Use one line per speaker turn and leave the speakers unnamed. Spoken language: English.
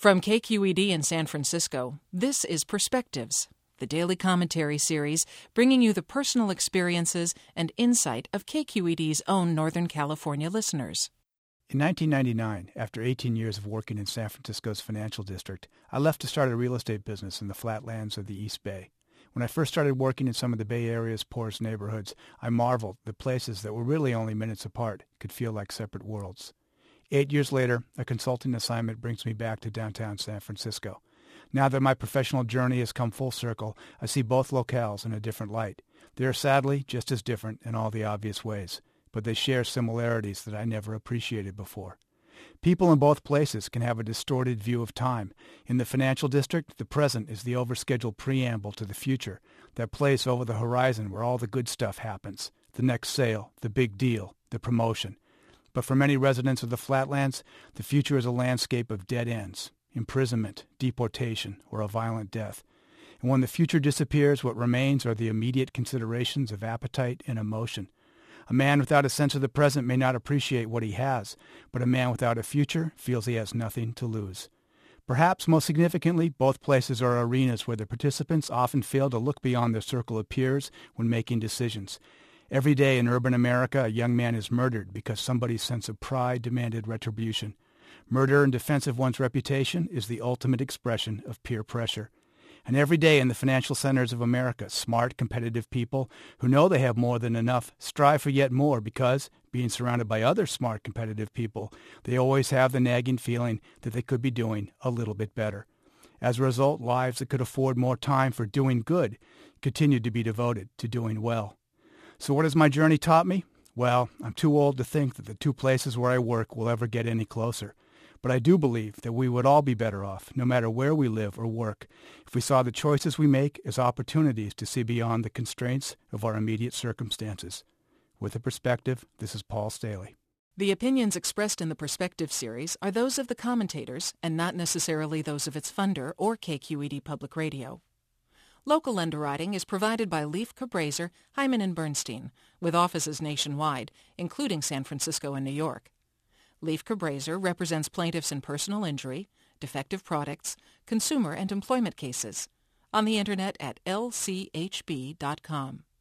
From KQED in San Francisco, this is Perspectives, the daily commentary series bringing you the personal experiences and insight of KQED's own Northern California listeners.
In 1999, after 18 years of working in San Francisco's financial district, I left to start a real estate business in the flatlands of the East Bay. When I first started working in some of the Bay Area's poorest neighborhoods, I marveled that places that were really only minutes apart could feel like separate worlds. 8 years later, a consulting assignment brings me back to downtown San Francisco. Now that my professional journey has come full circle, I see both locales in a different light. They are sadly just as different in all the obvious ways, but they share similarities that I never appreciated before. People in both places can have a distorted view of time. In the financial district, the present is the overscheduled preamble to the future, that place over the horizon where all the good stuff happens, the next sale, the big deal, the promotion. But for many residents of the flatlands, the future is a landscape of dead ends, imprisonment, deportation, or a violent death. And when the future disappears, what remains are the immediate considerations of appetite and emotion. A man without a sense of the present may not appreciate what he has, but a man without a future feels he has nothing to lose. Perhaps most significantly, both places are arenas where the participants often fail to look beyond their circle of peers when making decisions. Every day in urban America, a young man is murdered because somebody's sense of pride demanded retribution. Murder in defense of one's reputation is the ultimate expression of peer pressure. And every day in the financial centers of America, smart, competitive people who know they have more than enough strive for yet more because, being surrounded by other smart, competitive people, they always have the nagging feeling that they could be doing a little bit better. As a result, lives that could afford more time for doing good continue to be devoted to doing well. So what has my journey taught me? Well, I'm too old to think that the two places where I work will ever get any closer. But I do believe that we would all be better off, no matter where we live or work, if we saw the choices we make as opportunities to see beyond the constraints of our immediate circumstances. With a Perspective, this is Paul Staley.
The opinions expressed in the Perspective series are those of the commentators and not necessarily those of its funder or KQED Public Radio. Local underwriting is provided by Leif Cabraser, Hyman & Bernstein, with offices nationwide, including San Francisco and New York. Leif Cabraser represents plaintiffs in personal injury, defective products, consumer and employment cases. On the Internet at lchb.com.